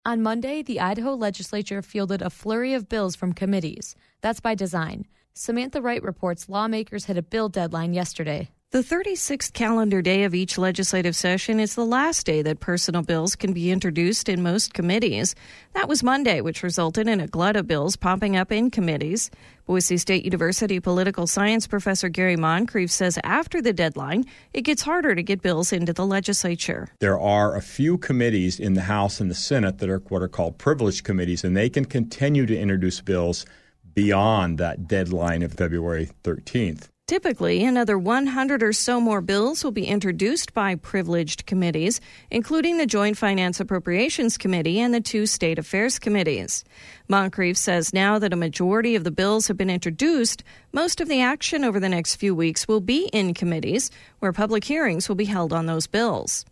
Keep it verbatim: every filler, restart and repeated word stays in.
On Monday, the Idaho legislature fielded a flurry of bills from committees. That's by design. Samantha Wright reports lawmakers hit a bill deadline yesterday. The thirty-sixth calendar day of each legislative session is the last day that personal bills can be introduced in most committees. That was Monday, which resulted in a glut of bills popping up in committees. Boise State University political science professor Gary Moncrief says after the deadline, it gets harder to get bills into the legislature. There are a few committees in the House and the Senate that are what are called privileged committees, and they can continue to introduce bills beyond that deadline of February thirteenth. Typically, another one hundred or so more bills will be introduced by privileged committees, including the Joint Finance Appropriations Committee and the two State Affairs Committees. Moncrief says now that a majority of the bills have been introduced, most of the action over the next few weeks will be in committees, where public hearings will be held on those bills.